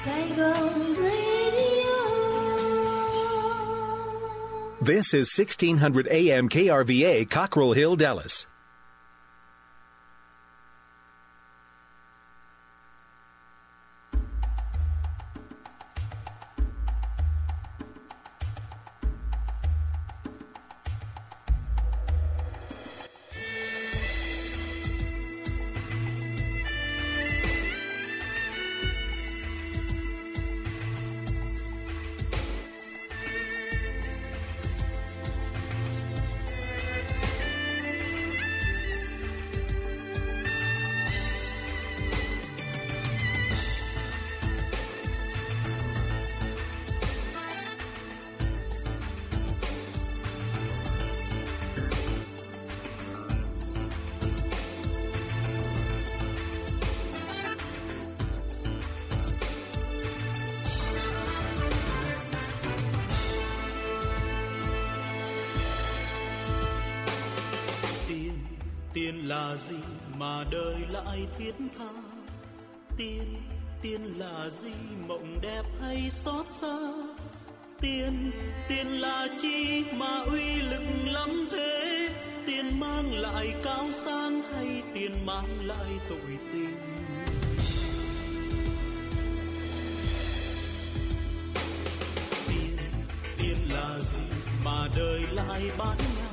Saigon Radio. This is 1600 AM KRVA, Cockrell Hill, Dallas. Tiền là gì mà đời lại thiết tha? Tiền là gì mộng đẹp hay xót xa? Tiền là chi mà uy lực lắm thế? Tiền mang lại cao sang hay tiền mang lại tội tình? Tiền là gì mà đời lại bán nhau?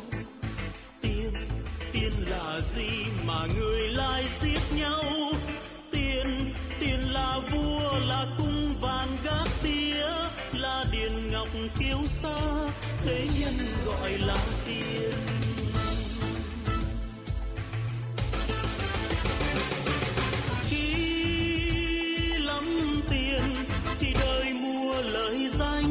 Tiền là gì mà người lại giết nhau? Tiền là vua, là cung vàng gác tía, là điện ngọc kiêu sa, thế nhân gọi là tiền. Khi lắm tiền thì đời mua lời danh,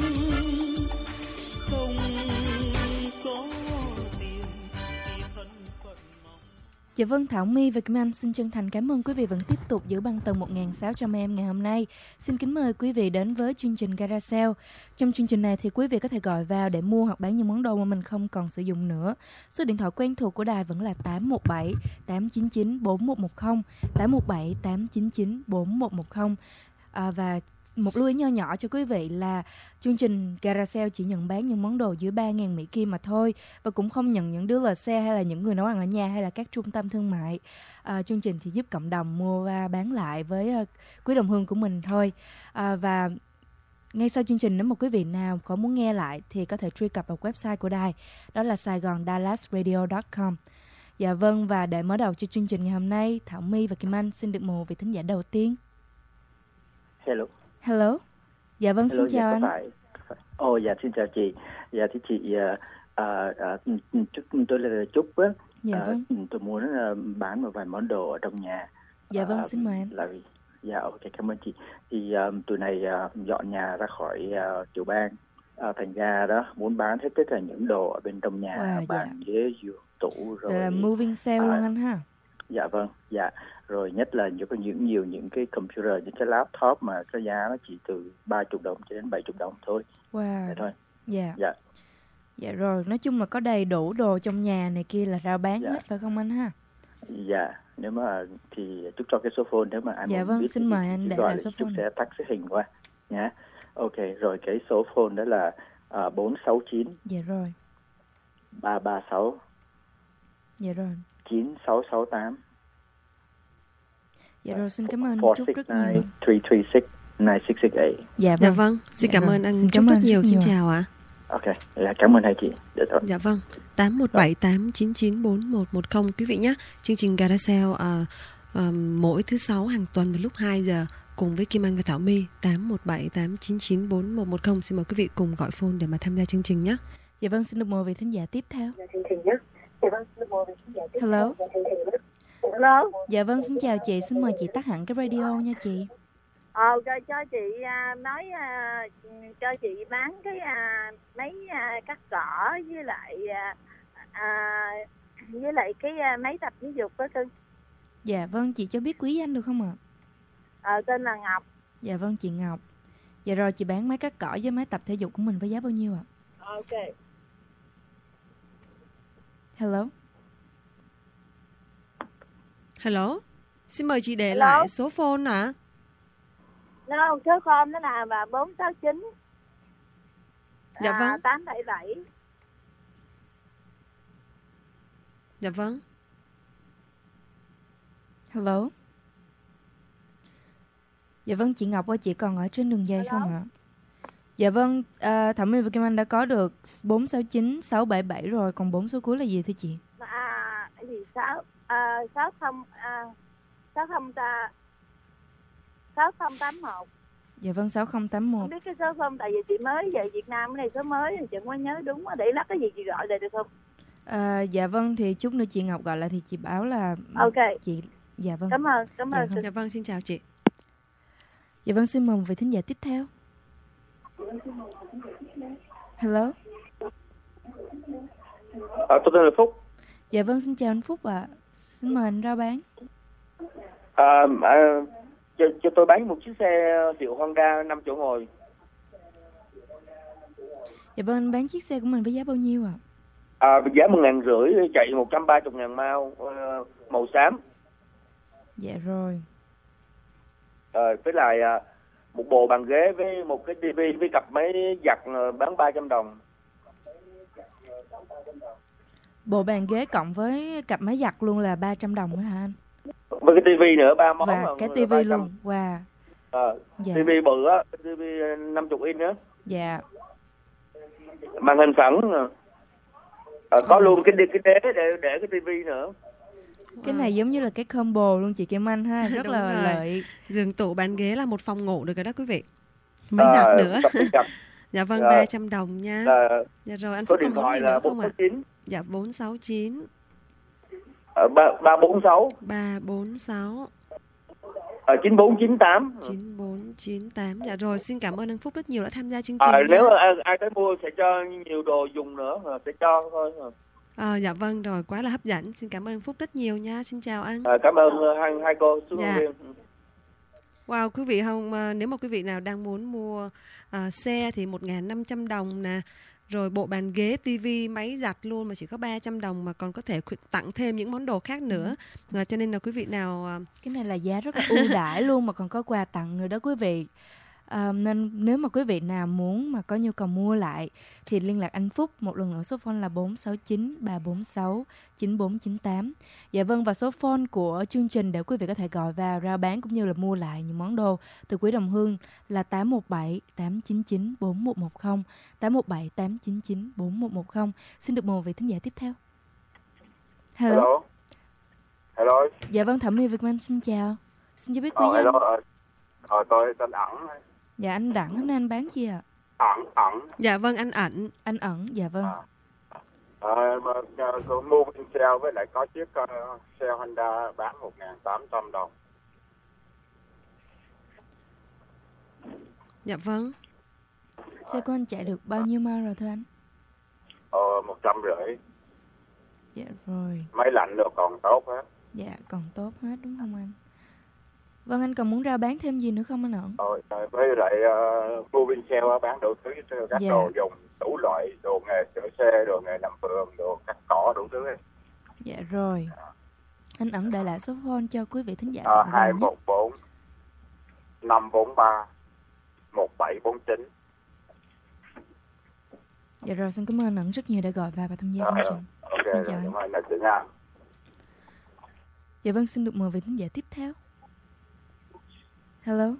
không có tiền thì thân phận mong. Dạ vâng, Thảo My và Kim Anh xin chân thành cảm ơn quý vị vẫn tiếp tục giữ băng tần 1.600 em ngày hôm nay. Xin kính mời quý vị đến với chương trình Gara Sale. Trong chương trình này thì quý vị có thể gọi vào để mua hoặc bán những món đồ mà mình không còn sử dụng nữa. Số điện thoại quen thuộc của đài vẫn là 817 899 4110, 817 899 4110. Và một lưu ý nho nhỏ cho quý vị là chương trình Gara Sale chỉ nhận bán những món đồ dưới 3.000 Mỹ Kim mà thôi, và cũng không nhận những đứa lờ xe hay là những người nấu ăn ở nhà hay là các trung tâm thương mại. Chương trình thì giúp cộng đồng mua và bán lại với quý đồng hương của mình thôi. Và ngay sau chương trình, nếu mà quý vị nào có muốn nghe lại thì có thể truy cập vào website của đài, đó là saigondallasradio.com. Dạ vâng, và để mở đầu cho chương trình ngày hôm nay, Thảo My và Kim Anh xin được mời vị thính giả đầu tiên. Hello. Dạ vâng, Hello, xin chào anh. Dạ xin chào chị. Dạ thì chị tôi là Trúc á. Dạ vâng. Tôi muốn bán một vài món đồ ở trong nhà. Dạ vâng, xin mời anh. Dạ ok, cảm ơn chị. Thì tụi này dọn nhà ra khỏi tiểu bang, thành ra đó muốn bán hết tất cả những đồ ở bên trong nhà, bàn ghế giường tủ rồi. Là moving sale luôn anh ha. Dạ vâng, dạ. Rồi nhất là nhiều những cái computer, những cái laptop mà cái giá nó chỉ từ 30 đồng cho đến 70 đồng thôi. Wow. Vậy thôi. Dạ. Dạ. Dạ rồi, nói chung là có đầy đủ đồ trong nhà này kia là rao bán hết phải không anh ha? Dạ, nếu mà thì Trúc cho cái số phone, nếu mà anh dạ vâng, biết xin mời anh để lại số phone. Trúc sẽ tắt cái hình qua nhá. Ok, rồi cái số phone đó là 469. Dạ rồi. 336. Dạ rồi. 9668. Dạ rồi, xin cảm ơn Trúc rất nhiều. 336-336-9668. Dạ vâng, xin cảm ơn anh Trúc rất nhiều. Xin chào ạ. Ok, cảm ơn hai chị. Dạ vâng, 817-899-4110 quý vị nhé. Chương trình Gara Sale mỗi thứ 6 hàng tuần vào lúc 2 giờ cùng với Kim Anh và Thảo My. 817-899-4110. Xin mời quý vị cùng gọi phone để mà tham gia chương trình nhé. Dạ vâng, xin được mời vị thính giả tiếp theo. Hello. Hello. Dạ vâng, xin chào chị, xin mời chị tắt hẳn cái radio nha chị. Cho chị nói cho chị bán cái máy cắt cỏ với lại cái máy tập thể dục đó cưng. Dạ vâng, chị cho biết quý danh được không ạ? Tên là Ngọc. Dạ vâng, chị Ngọc. Dạ rồi, chị bán máy cắt cỏ với máy tập thể dục của mình với giá bao nhiêu ạ? Ok. Hello. Xin mời chị để lại số phone ạ. No, số phone đó là 469 Dạ vâng. 877. Dạ vâng. Hello. Dạ vâng, chị Ngọc ơi, chị còn ở trên đường dây không ạ? Dạ vâng, Thẩm Mỹ và Kim Anh đã có được 469 677 rồi, còn 4 số cuối là gì thưa chị? Gì 6081. Dạ vâng, 6081. Không biết cái số không, tại vì chị mới về Việt Nam, cái này số mới thì chị không có nhớ đúng, để lát cái gì chị gọi lại được không? Dạ vâng, thì chút nữa chị Ngọc gọi lại thì chị báo là Ok. Chị. Dạ vâng. Cảm ơn. Dạ vâng. Dạ vâng, xin chào chị. Dạ vâng, xin mời một vị thính giả tiếp theo. Hello. Tôi tên là Phúc. Dạ vâng, xin chào anh Phúc ạ. Xin mời anh rao bán. Cho tôi bán một chiếc xe hiệu Honda 5 chỗ ngồi. Dạ vâng, anh bán chiếc xe của mình với giá bao nhiêu ạ? Giá 1.500, chạy 130.000 mile, màu xám. Dạ rồi. Với lại một bộ bàn ghế với một cái tivi với cặp máy giặt bán 300 đồng. Bộ bàn ghế cộng với cặp máy giặt luôn là 300 đồng hả anh? Với cái tivi nữa 3 món. Và cái tivi luôn. Wow. Dạ. Tivi bự á, tivi 50 inch nữa. Dạ. Màn hình phẳng. Có luôn cái đế để cái tivi nữa. Cái này giống như là cái combo luôn chị Kim Anh ha, rất là lợi. Giường tủ bàn ghế là một phòng ngủ được rồi đó quý vị. Máy giặt nữa. Dạ vâng, 300 đồng nha. Dạ rồi, anh Phúc có món gì nữa không ạ? Dạ 469 346 346 9498 9498. Dạ rồi, xin cảm ơn anh Phúc rất nhiều đã tham gia chương trình. Nếu ai tới mua sẽ cho nhiều đồ dùng nữa, sẽ cho thôi. Dạ vâng rồi, quá là hấp dẫn. Xin cảm ơn anh Phúc rất nhiều nha. Xin chào anh. Cảm ơn hai cô xuống viên. Wow, quý vị không, nếu mà quý vị nào đang muốn mua xe thì 1.500 đồng nè. Rồi bộ bàn ghế, tivi, máy giặt luôn mà chỉ có 300 đồng mà còn có thể tặng thêm những món đồ khác nữa. Cho nên là quý vị nào... Cái này là giá rất là ưu đãi luôn mà còn có quà tặng nữa đó quý vị. Nên nếu mà quý vị nào muốn mà có nhu cầu mua lại thì liên lạc anh Phúc. Một lần nữa số phone là 469 346 9498. Dạ vâng, và số phone của chương trình để quý vị có thể gọi vào rao bán cũng như là mua lại những món đồ từ Quỹ Đồng Hương là 817 899 4110 817 899 4110. Xin được mời một vị thính giả tiếp theo. Hello. Hello. Dạ vâng, Thẩm Mỹ Việt Nam xin chào. Xin cho biết quý danh. Tôi tên Ẩn. Dạ anh Đặng, hôm nay anh bán gì ạ? Ẩn. Dạ vâng, anh Ẩn. Anh Ẩn, dạ vâng. Tôi mua trên xe với lại có chiếc xe Honda bán 1.800 đồng. Dạ vâng. Xe của anh chạy được bao nhiêu mile rồi thưa anh? 150. Dạ rồi. Máy lạnh được còn tốt hết. Dạ còn tốt hết đúng không anh? Vâng, anh còn muốn rao bán thêm gì nữa không anh Ẩn? Với lại mua bên xe bán đủ thứ, các đồ dùng đủ loại, đồ nghề sửa xe, đồ nghề làm vườn, đồ cắt cỏ đủ thứ. Dạ rồi. Anh Ẩn để lại số phone cho quý vị thính giả. 214 543 1749. Dạ rồi, xin cảm ơn anh Ẩn rất nhiều đã gọi vào và tham gia chương trình. Xin chào anh. Dạ vâng, xin được mời vị thính giả tiếp theo. Hello.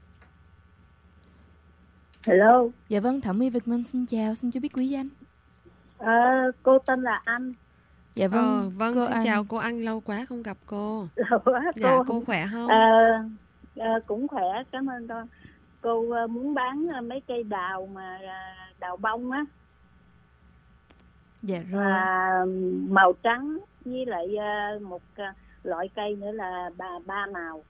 Hello. Dạ vâng, Thẩm Mỹ Việt Minh xin chào, xin cho biết quý danh. Cô tên là Anh. Dạ vâng. Vâng, xin chào cô Anh, lâu quá không gặp cô. Lâu quá dạ, cô khỏe không? Cũng khỏe, cảm ơn con. Cô muốn bán mấy cây đào mà đào bông á. Dạ rồi. Màu trắng với lại một loại cây nữa là ba màu.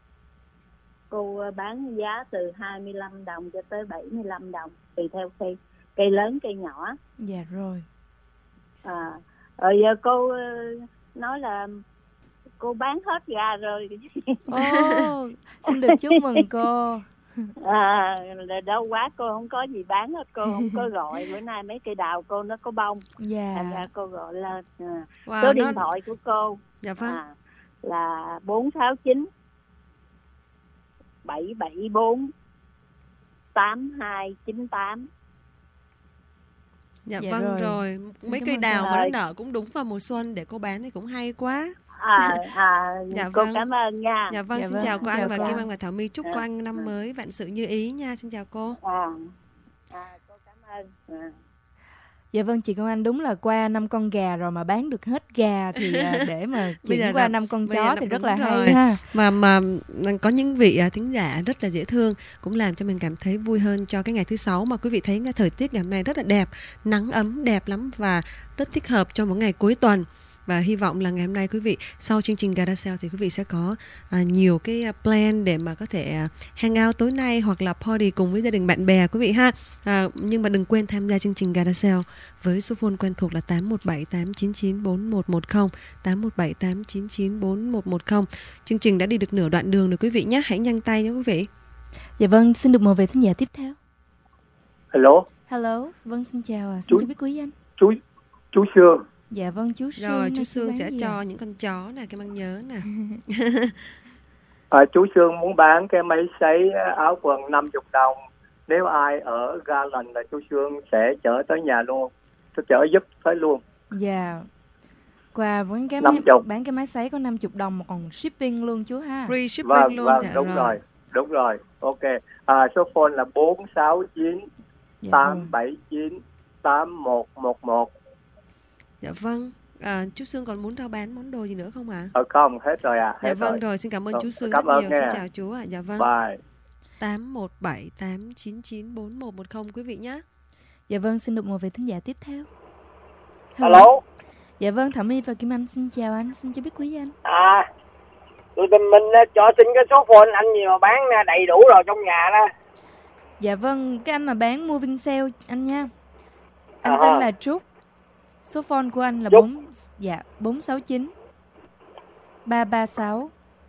Cô bán giá từ 25 đồng cho tới 75 đồng tùy theo cây lớn cây nhỏ. Dạ rồi. Rồi giờ cô nói là cô bán hết gà rồi. Xin được chúc mừng cô. Đâu quá, cô không có gì bán hết, cô không có gọi. Bữa nay mấy cây đào cô nó có bông. Thành ra cô gọi lên. Số điện thoại của cô dạ vâng. là 469 774 8298. Dạ Dạ vâng rồi. rồi. Xin Mấy cảm cây ơn đào cô. mà nó nở cũng đúng vào mùa xuân để cô bán thì cũng hay quá. Dạ Cô vâng. cảm ơn nha. Dạ vâng, Dạ xin vâng, chào xin cô chào Anh và cô. Kim Anh và Thảo My. Chúc cô Anh năm mới vạn sự như ý nha. Xin chào cô. Cô cảm ơn. Dạ vâng, chị Công Anh, đúng là qua 5 con gà rồi mà bán được hết gà thì để mà Bây giờ chuyển qua là- 5 con bây giờ chó là thì rất đúng là rồi. hay ha. Mà có những vị thính giả rất là dễ thương, cũng làm cho mình cảm thấy vui hơn cho cái ngày thứ Sáu. Mà quý vị thấy thời tiết ngày hôm nay rất là đẹp, nắng ấm đẹp lắm và rất thích hợp cho một ngày cuối tuần. Và hy vọng là ngày hôm nay quý vị sau chương trình Garage Sale thì quý vị sẽ có nhiều cái plan để mà có thể hang out tối nay hoặc là party cùng với gia đình bạn bè quý vị ha. Nhưng mà đừng quên tham gia chương trình Garage Sale với số phone quen thuộc là 817 899 4110, 817 899 4110. Chương trình đã đi được nửa đoạn đường rồi quý vị nhé, hãy nhanh tay nhé quý vị. Dạ vâng, xin được mời về thính giả tiếp theo. Hello, Hello, vâng xin chào xin Chú- cho biết quý danh. chú Sương. Dạ vâng, chú Sương. Rồi nay chú chú Sương bán sẽ gì cho ạ? những con chó nè, Kim Anh nhớ nè. Chú Sương muốn bán cái máy sấy áo quần 50 đồng. Nếu ai ở Garland là chú Sương sẽ chở tới nhà luôn. Tôi chở giúp tới luôn. Dạ. Qua bán cái 50. bán cái máy sấy có 50 đồng mà còn shipping luôn chú ha. Free shipping Vâng, luôn. vâng, dạ đúng rồi. Ok. Số phone là 469 Dạ rồi. 879 8111. Dạ vâng. Chú Sương còn muốn rao bán món đồ gì nữa không ạ? Không, hết rồi hết Dạ vâng rồi. rồi, xin cảm ơn chú Sương Cảm rất ơn nhiều. nha. Xin chào chú ạ. Dạ vâng. Bye. 817 899 4110 quý vị nhé. Dạ vâng, xin được mời về thính giả tiếp theo. Alo. Dạ vâng, Thảo My và Kim Anh xin chào anh, xin cho biết quý danh. Tụi mình cho xin cái số phone anh gì mà bán đầy đủ rồi trong nhà đó. Dạ vâng, cái anh mà bán moving sale anh nha. Anh tên là Trúc. Số phone của anh là 469 336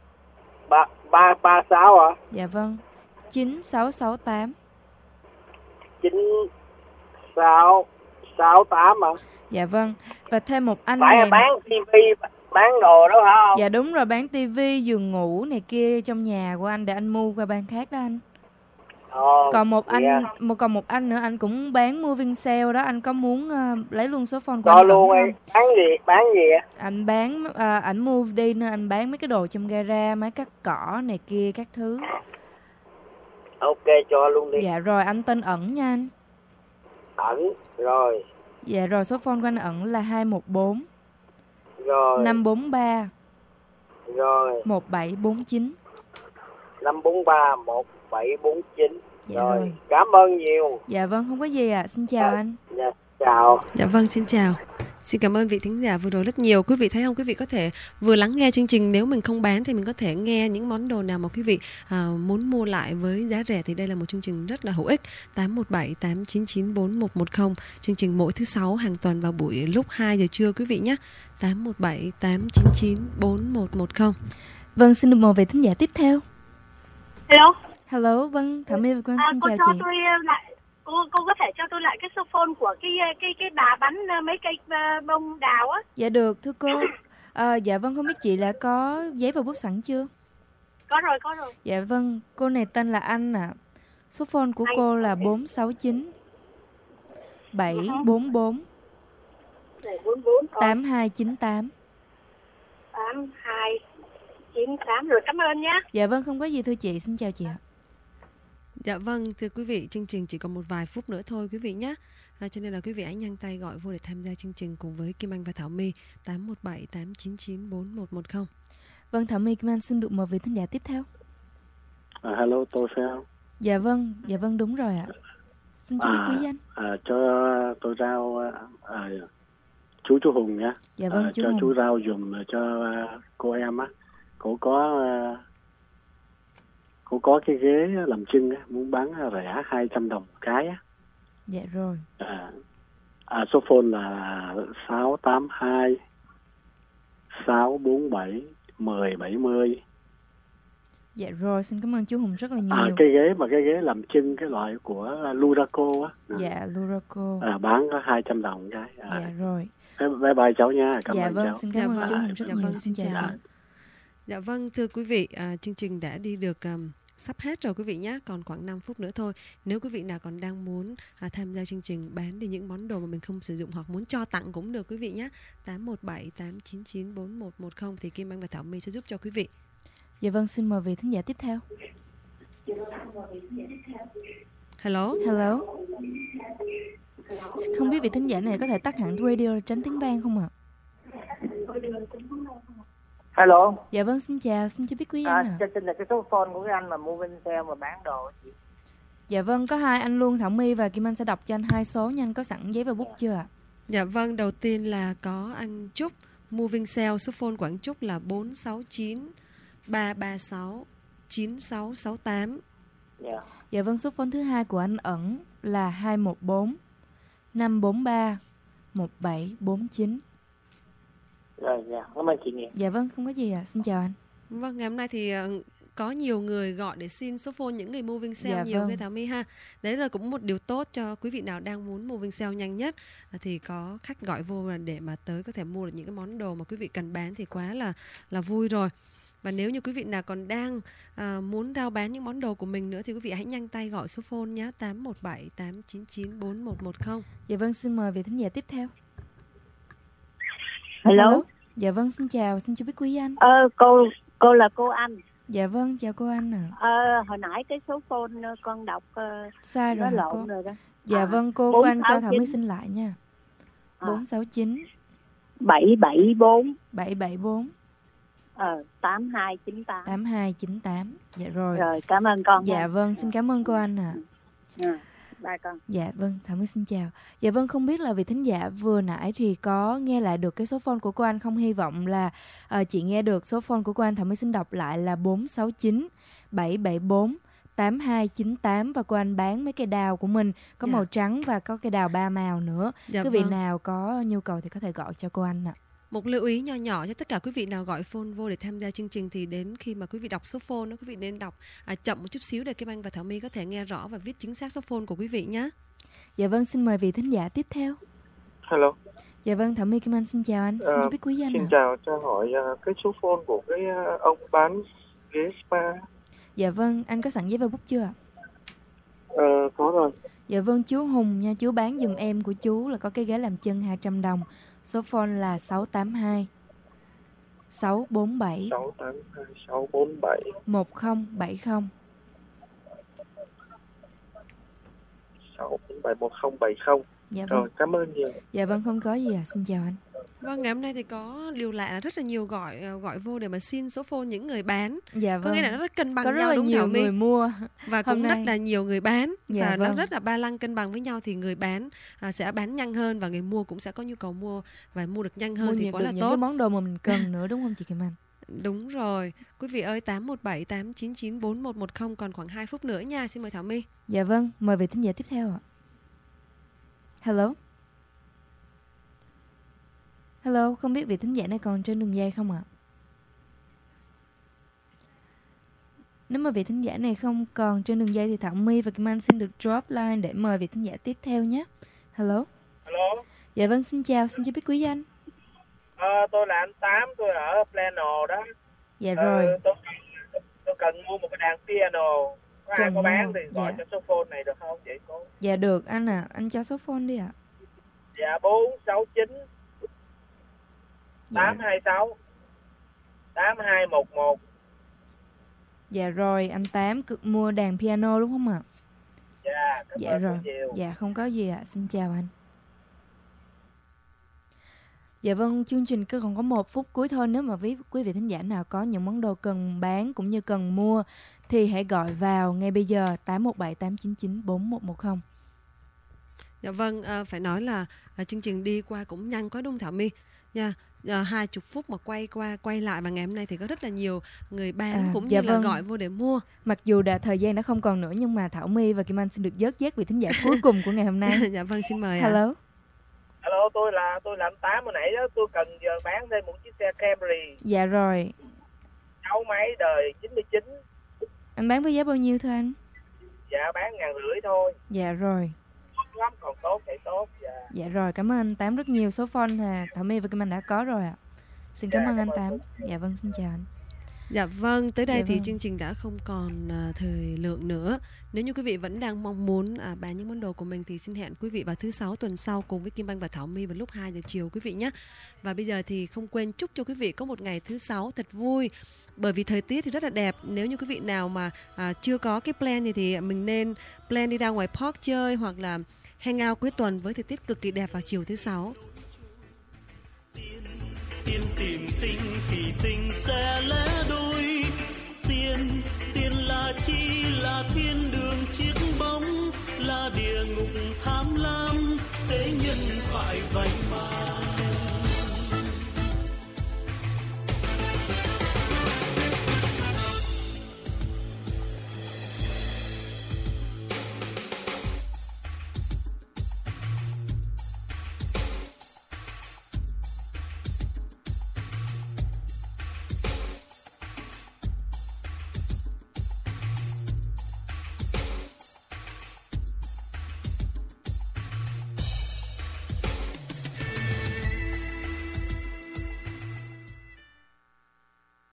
336 hả? Dạ vâng 9668 9668 hả? Dạ vâng. Và thêm một anh Phải này. là bán tivi, bán đồ đó hả không? Dạ đúng rồi, bán tivi, giường ngủ này kia trong nhà của anh để anh mua qua ban khác đó anh. Còn một anh nữa, anh cũng bán moving sale đó, anh có muốn lấy luôn số phone của Cho anh luôn không? đi. Bán gì ạ? Anh bán ảnh mua đi nên anh bán mấy cái đồ trong gara, máy cắt cỏ này kia các thứ. Ok, cho luôn đi. Dạ rồi, anh tên Ẩn nha anh. Ẩn, rồi. Dạ rồi, số phone của anh Ẩn là 214 Rồi. 543 Rồi. 1749. 543 1749. Dạ rồi. Cảm ơn nhiều. Dạ vâng, không có gì ạ. Xin chào anh. Dạ, chào. Dạ vâng, xin chào. Xin cảm ơn vị thính giả vừa rồi rất nhiều. Quý vị thấy không? Quý vị có thể vừa lắng nghe chương trình, nếu mình không bán thì mình có thể nghe những món đồ nào mà quý vị muốn mua lại với giá rẻ, thì đây là một chương trình rất là hữu ích. 817 899 4110. Chương trình mỗi thứ Sáu hàng tuần vào buổi lúc 2 giờ trưa quý vị nhé. 817 899 4110. Vâng, xin được mời về thính giả tiếp theo. Hello. Hello, vâng, Thảo My và Quang xin cô chào cho chị. tôi lại cô có thể cho tôi lại cái số phone của cái bà bán mấy cây bông đào á. Dạ được, thưa cô. Dạ vâng, không biết chị đã có giấy và bút sẵn chưa? Có rồi. Dạ vâng, cô này tên là Anh ạ. Số phone của cô là 469 744 8298. 8298 rồi, cảm ơn nhé. Dạ vâng, không có gì thưa chị, xin chào chị ạ. Dạ vâng, thưa quý vị, chương trình chỉ còn một vài phút nữa thôi quý vị nhé. Cho nên là quý vị hãy nhanh tay gọi vô để tham gia chương trình cùng với Kim Anh và Thảo My. 817 899 4110. Vâng, Thảo My, Kim Anh xin được mời vị thính giả tiếp theo. Hello, tôi phải không? Dạ vâng đúng rồi ạ. Xin cho biết quý danh. Cho tôi rao chú Hùng nhé. Dạ vâng, chú cho Hùng. chú rao dùm cho cô em á. Cô có cái ghế làm chân á, muốn bán rẻ 200 đồng một cái á. Dạ rồi. Số phone là 682 647 1070. Dạ rồi, xin cảm ơn chú Hùng rất là nhiều. Cái ghế làm chân cái loại của Luraco á. Dạ, Luraco. Bán có 200 đồng một cái. Dạ rồi. Bye bye cháu nha. Cảm ơn vâng, cháu. xin cảm ơn chú Hùng rất nhiều. Vâng, xin chào. Dạ vâng, thưa quý vị, chương trình đã đi được sắp hết rồi quý vị nhé, còn khoảng 5 phút nữa thôi. Nếu quý vị nào còn đang muốn tham gia chương trình bán đi những món đồ mà mình không sử dụng hoặc muốn cho tặng cũng được quý vị nhé. 817 899 4110 thì Kim Anh và Thảo My sẽ giúp cho quý vị. Dạ vâng, xin mời vị thính giả tiếp theo. Hello. Hello. Không biết vị thính giả này có thể tắt hẳn radio tránh tiếng vang không ạ? Hello. Dạ vâng, xin chào, xin cho biết quý anh ạ. Xin là cái số phone của cái anh mà mua Vinh Sale mà bán đồ chị. Dạ vâng, có hai anh luôn, Thảo My và Kim Anh sẽ đọc cho anh hai số nha. Anh có sẵn giấy và bút chưa ạ? Dạ vâng, đầu tiên là có anh Trúc, Moving Sale, số phone của anh Trúc là 469 336 9668. Dạ vâng, số phone thứ hai của anh Ẩn là 214 543 1749. Rồi, dạ, cảm ơn chị Nghĩa. Dạ vâng, không có gì ạ. Xin chào anh. Vâng, ngày hôm nay thì có nhiều người gọi để xin số phone những người moving sale Dạ nhiều vâng. với Thảo My ha. Đấy là cũng một điều tốt cho quý vị nào đang muốn moving sale nhanh nhất, thì có khách gọi vô để mà tới có thể mua được những cái món đồ mà quý vị cần bán thì quá là vui rồi. Và nếu như quý vị nào còn đang muốn rao bán những món đồ của mình nữa thì quý vị hãy nhanh tay gọi số phone nhé, 817 899 4110. Dạ vâng, xin mời vị thính giả tiếp theo. Hello. Dạ vâng, xin chào, xin cho biết quý anh. Cô là cô Anh. Dạ vâng, chào cô Anh ạ. Hồi nãy cái số phone con đọc sai rồi nó hả lộn cô? rồi đó. Dạ vâng, cô Anh cho Thảo My xin lại nha. 469 774 774 8298. 8298. Dạ rồi. Rồi, cảm ơn con. Dạ vâng, xin cảm ơn cô Anh ạ. Bye con. Dạ vâng, Thảo My xin chào. Dạ vâng, không biết là vị thính giả vừa nãy thì có nghe lại được cái số phone của cô Anh không? Hy vọng là chị nghe được số phone của cô Anh. Thảo My xin đọc lại là 469 774 8298 và cô Anh bán mấy cây đào của mình có màu trắng và có cây đào 3 màu nữa. Dạ quý vị vâng. nào có nhu cầu thì có thể gọi cho cô Anh ạ. Một lưu ý nho nhỏ cho tất cả quý vị nào gọi phone vô để tham gia chương trình thì đến khi mà quý vị đọc số phone quý vị nên đọc chậm một chút xíu để Kim Anh và Thảo My có thể nghe rõ và viết chính xác số phone của quý vị nhé. Dạ vâng, xin mời vị thính giả tiếp theo. Hello. Dạ vâng, Thảo My, Kim Anh xin chào anh. Xin biết quý anh Xin ạ. chào, cho hỏi cái số phone của cái ông bán ghế spa. Dạ vâng, anh có sẵn giấy và bút chưa ạ? Có rồi. Dạ vâng, chú Hùng nha, chú bán giùm em của chú là có cái ghế làm chân 200 đồng. Số phone là 682 647 682 647 1070. 647 1070. Dạ vâng. Rồi, cảm ơn nhiều. Dạ vâng, không có gì ạ. Xin chào anh. Vâng, ngày hôm nay thì có điều lạ là rất là nhiều gọi vô để mà xin số phone những người bán. Dạ Có vâng. nghĩa là nó rất cân bằng có nhau, rất là đúng nhiều Thảo My? người mua Và hôm cũng nay. rất là nhiều người bán. Dạ Và vâng. nó rất là ba lăng cân bằng với nhau thì người bán sẽ bán nhanh hơn và người mua cũng sẽ có nhu cầu mua và mua được nhanh hơn Mua thì nhiều quá được là những tốt. cái món đồ mà mình cần nữa, đúng không chị Kim Anh? Đúng rồi. Quý vị ơi, 817 899 4110 còn khoảng 2 phút nữa nha. Xin mời Thảo My. Dạ vâng, mời vị thính giả tiếp theo ạ. Hello. Hello, không biết vị thính giả này còn trên đường dây không ạ? Nếu mà vị thính giả này không còn trên đường dây thì Thảo My và Kim Anh xin được drop line để mời vị thính giả tiếp theo nhé. Hello. Hello. Dạ vâng, xin chào, xin cho biết quý anh. Tôi là anh Tám, tôi ở Plano đó. Dạ rồi. Tôi cần mua một cái đàn piano. Có ai có bán thì gọi cho số phone này được không vậy cô? Dạ được anh ạ, anh cho số phone đi ạ. Dạ 469 826 8211. Dạ rồi, anh Tám cực mua đàn piano đúng không ạ? Dạ, cảm ơn rồi. nhiều. Dạ không có gì ạ, xin chào anh. Dạ vâng, chương trình cứ còn có 1 phút cuối thôi. Nếu mà quý vị thính giả nào có những món đồ cần bán cũng như cần mua thì hãy gọi vào ngay bây giờ 817 899 4110. Dạ vâng, phải nói là chương trình đi qua cũng nhanh quá đúng không Thảo My nha. 20 phút mà quay qua quay lại mà ngày hôm nay thì có rất là nhiều người bán cũng như là gọi vô để mua. Mặc dù thời gian đã không còn nữa nhưng mà Thảo My và Kim Anh xin được dớt vị thính giả cuối cùng của ngày hôm nay. Dạ vâng, xin mời Hello. Hello, tôi là anh Tám hồi nãy đó, tôi cần giờ bán thêm một chiếc xe Camry. Dạ rồi. 6 máy đời 99. Anh bán với giá bao nhiêu thưa anh? Dạ bán 1.500 thôi. Dạ rồi. Lắm, còn tốt thì tốt. Dạ rồi, cảm ơn anh Tám rất nhiều. Số phone Thảo My và Kim Anh đã có rồi ạ. Xin cảm ơn anh Tám. Dạ vâng, xin chào anh. Dạ vâng, tới đây Dạ thì vâng. chương trình đã không còn thời lượng nữa. Nếu như quý vị vẫn đang mong muốn bán những món đồ của mình thì xin hẹn quý vị vào thứ 6 tuần sau cùng với Kim Anh và Thảo My vào lúc 2 giờ chiều quý vị nhé. Và bây giờ thì không quên chúc cho quý vị có một ngày thứ 6 thật vui. Bởi vì thời tiết thì rất là đẹp. Nếu như quý vị nào mà chưa có cái plan thì mình nên plan đi ra ngoài park chơi hoặc là hang out cuối tuần với thời tiết cực kỳ đẹp vào chiều thứ 6. Tiên tìm tình thì tình sẽ lẽ đôi. Tiên là chi là thiên